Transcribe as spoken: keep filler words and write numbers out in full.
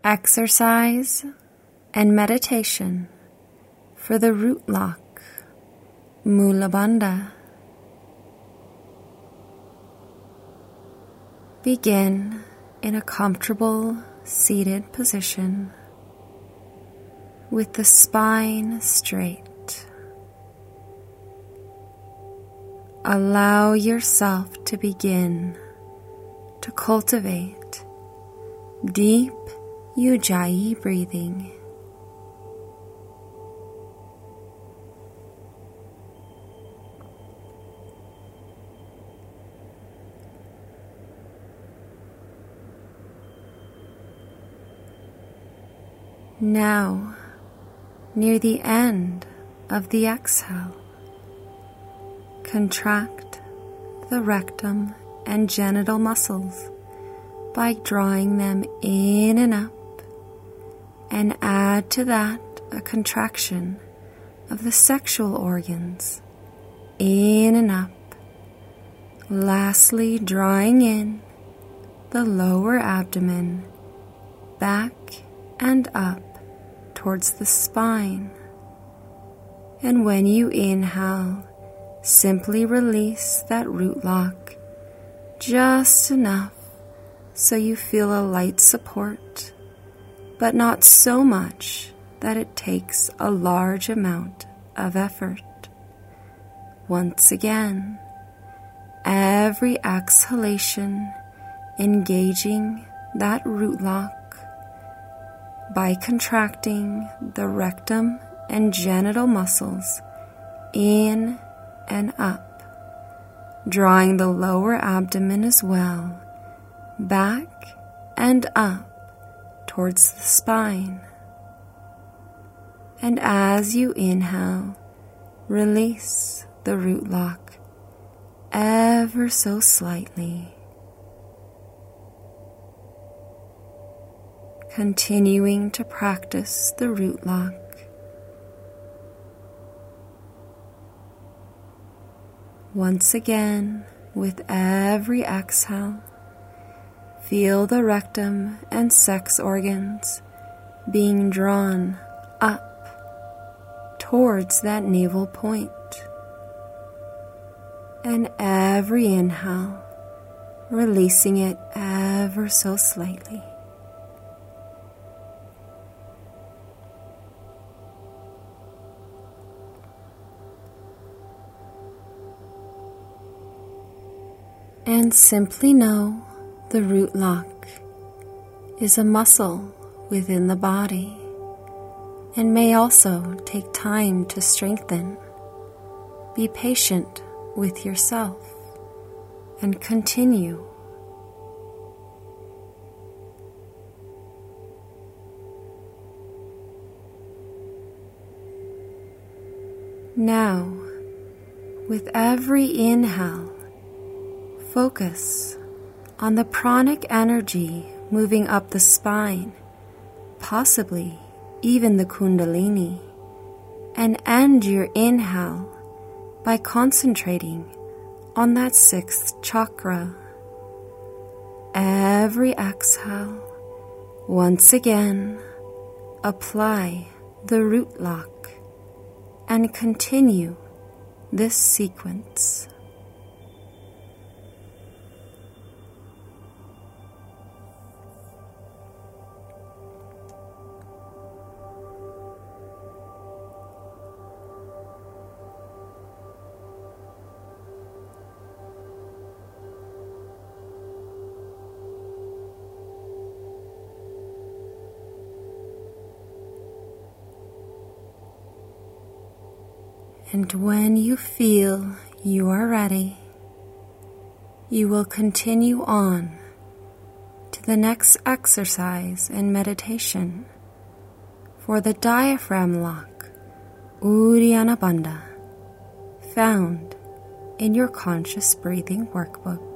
Exercise and meditation for the root lock, Mula Bandha. Begin in a comfortable seated position with the spine straight. Allow yourself to begin to cultivate deep Ujjayi breathing. Now, near the end of the exhale, contract the rectum and genital muscles by drawing them in and up, and add to that a contraction of the sexual organs in and up, lastly drawing in the lower abdomen back and up towards the spine. And when you inhale, simply release that root lock just enough so you feel a light support, but not so much that it takes a large amount of effort. Once again, every exhalation engaging that root lock by contracting the rectum and genital muscles in and up, drawing the lower abdomen as well, back and up towards the spine. And as you inhale, release the root lock ever so slightly, continuing to practice the root lock. Once again, with every exhale, feel the rectum and sex organs being drawn up towards that navel point. And every inhale, releasing it ever so slightly. And simply know the root lock is a muscle within the body and may also take time to strengthen. Be patient with yourself and continue. Now, with every inhale, focus on the pranic energy moving up the spine, possibly even the Kundalini, and end your inhale by concentrating on that sixth chakra. Every exhale, once again, apply the root lock and continue this sequence. And when you feel you are ready, you will continue on to the next exercise and meditation for the diaphragm lock, Uddiyana Bandha, found in your conscious breathing workbook.